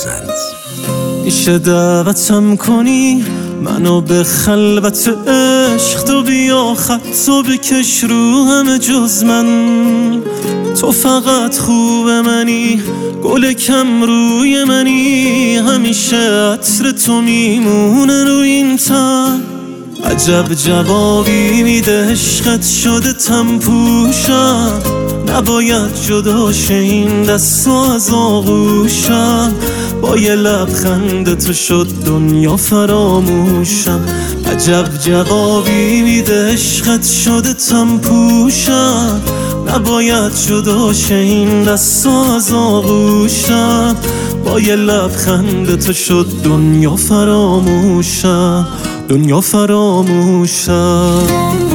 میشه دعوتم کنی منو به خلوت عشق، تو بیا خطو بکش رو همه جز من. تو فقط خوب منی، گل کم روی منی، همیشه عطر تو میمونه روی این تن. عجب جوابی میده عشقت شده تم پوشم، نباید جدا شه این دست از آغوشم. با یه لبخند تو شد دنیا فراموشم. عجب جوابی میده عشقت شده تم پوشم، نباید جدا شه این دست از آغوشم. با یه لبخند تو شد دنیا فراموشم، دنیا فراموشم.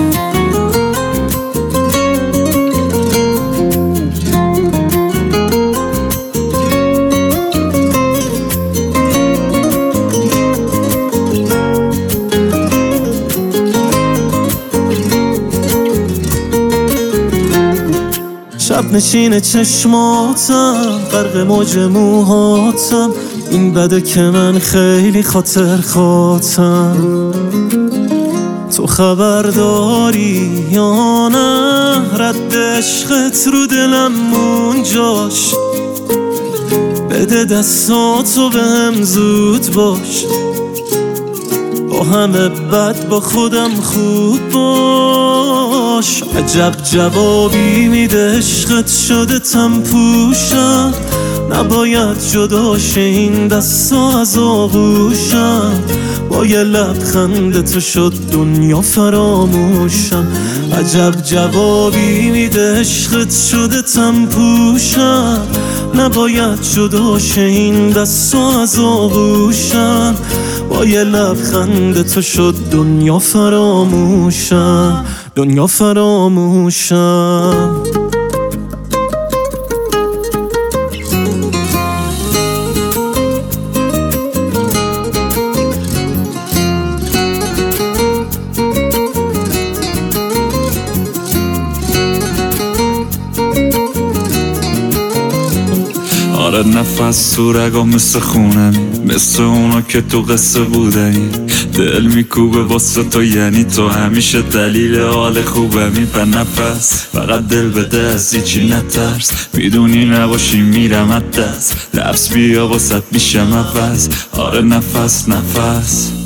شب نشین چشماتم، غرق موج موهاتم، این بده که من خیلی خاطر خاطم. تو خبر داری یا نه رد عشقت رو دلم اونجاش؟ بده دستاتو بهم زود باش، با همه بد با خودم خوب باش. عجب جوابی میده عشقت شده تم پوشم، نباید جدا شه این دستا از آغوشم. با یه لبخند تو شد دنیا فراموشم. عجب جوابی میده عشقت شده تم پوشم، نباید جدا شه این دستا از آغوشم. با یه لبخند تو شد دنیا فراموشم، دنیا فراموشم. آره نفس تو رگا مثل خونه، مثل اونا که تو قصه بودنی. دل میکوبه واسه تو، یعنی تو همیشه دلیل حال خوبمی. به نفس فقط دل بده، از هیچی نترس، میدونی نباشی میرم از دست. لبس بیا واسط میشم عوض. آره نفس نفس